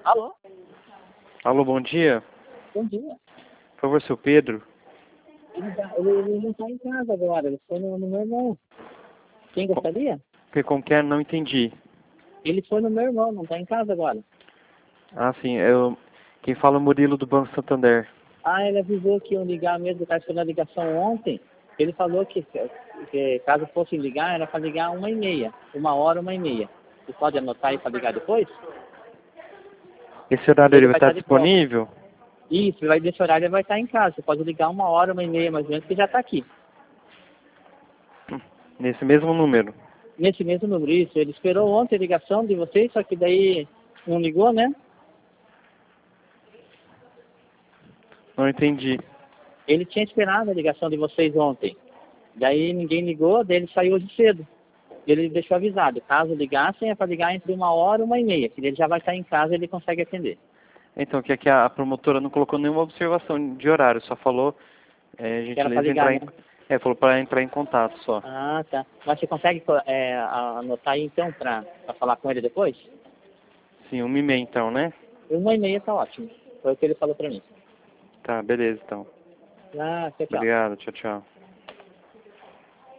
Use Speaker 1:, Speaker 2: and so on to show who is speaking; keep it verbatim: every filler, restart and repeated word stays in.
Speaker 1: Alô?
Speaker 2: Alô, bom dia.
Speaker 1: Bom dia.
Speaker 2: Por favor, seu Pedro.
Speaker 1: Ele, tá- ele, ele não está em casa agora, ele foi no, no meu irmão. Quem gostaria?
Speaker 2: Que como que é? Não entendi.
Speaker 1: Ele foi no meu irmão, não está em casa agora.
Speaker 2: Ah, sim. Eu... Quem fala é o Murilo do Banco Santander.
Speaker 1: Ah, ele avisou que iam ligar mesmo, está esperando a ligação ontem. Ele falou que, que caso fosse ligar, era para ligar uma e meia. Uma hora, uma e meia. Você pode anotar aí para ligar depois?
Speaker 2: Esse horário
Speaker 1: Ele
Speaker 2: ele vai
Speaker 1: vai
Speaker 2: estar
Speaker 1: estar de volta.
Speaker 2: disponível?
Speaker 1: Isso, ele vai, nesse horário ele vai estar em casa. Você pode ligar uma hora, uma e meia mais ou menos, que já está aqui.
Speaker 2: Nesse mesmo número?
Speaker 1: Nesse mesmo número, isso. Ele esperou ontem a ligação de vocês, só que daí não ligou, né?
Speaker 2: Não entendi.
Speaker 1: Ele tinha esperado a ligação de vocês ontem. Daí ninguém ligou, daí ele saiu hoje cedo. Ele deixou avisado, caso ligassem é para ligar entre uma hora e uma e meia, que ele já vai estar em casa e ele consegue atender.
Speaker 2: Então, que aqui a, a promotora não colocou nenhuma observação de horário, só falou, é,
Speaker 1: Que era para
Speaker 2: gentileza,
Speaker 1: ligar,
Speaker 2: entrar em...
Speaker 1: né?
Speaker 2: É, falou para entrar em contato só.
Speaker 1: Ah, tá. Mas você consegue é, anotar aí então para falar com ele depois?
Speaker 2: Sim, uma e meia então, né?
Speaker 1: Uma e meia tá ótimo. Foi o que ele falou para mim.
Speaker 2: Tá, beleza então.
Speaker 1: Ah, tchau, tchau.
Speaker 2: Obrigado, tchau, tchau.